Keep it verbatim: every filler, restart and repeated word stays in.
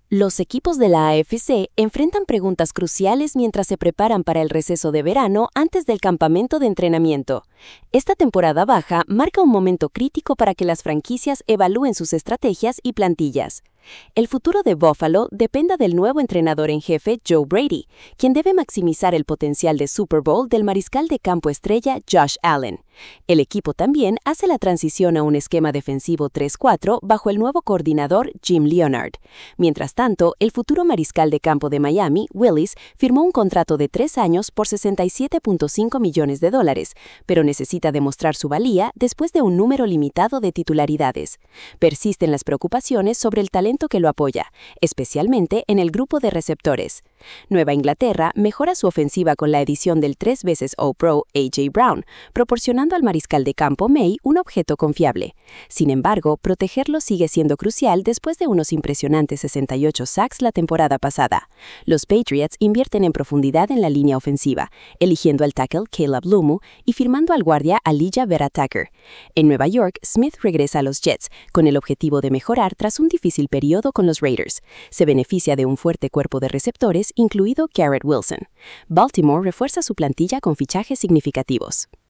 Los equipos de la A F C enfrentan preguntas cruciales mientras se preparan para el receso de verano antes del campamento de entrenamiento. Esta temporada baja marca un momento crítico para que las franquicias evalúen sus estrategias y plantillas. El futuro de Buffalo depende del nuevo entrenador en jefe Joe Brady, quien debe maximizar el potencial de Super Bowl del mariscal de campo estrella Josh Allen. El equipo también hace la transición a un esquema defensivo tres cuatro bajo el nuevo coordinador Jim Leonhard. Mientras tanto, el futuro mariscal de campo de Miami, Willis, firmó un contrato de tres años por sesenta y siete punto cinco millones de dólares, pero necesita demostrar su valía después de un número limitado de titularidades. Persisten las preocupaciones sobre el talento que lo apoya, especialmente en el grupo de receptores. Nueva Inglaterra mejora su ofensiva con la edición del tres veces All-Pro A J Brown, proporcionando al mariscal de campo May un objeto confiable. Sin embargo, protegerlo sigue siendo crucial después de unos impresionantes sesenta y ocho sacks la temporada pasada. Los Patriots invierten en profundidad en la línea ofensiva, eligiendo al tackle Caleb Lumu y firmando al guardia Elijah Vera-Tucker. En Nueva York, Smith regresa a los Jets, con el objetivo de mejorar tras un difícil periodo con los Raiders. Se beneficia de un fuerte cuerpo de receptores, incluido Garrett Wilson. Baltimore refuerza su plantilla con fichajes significativos.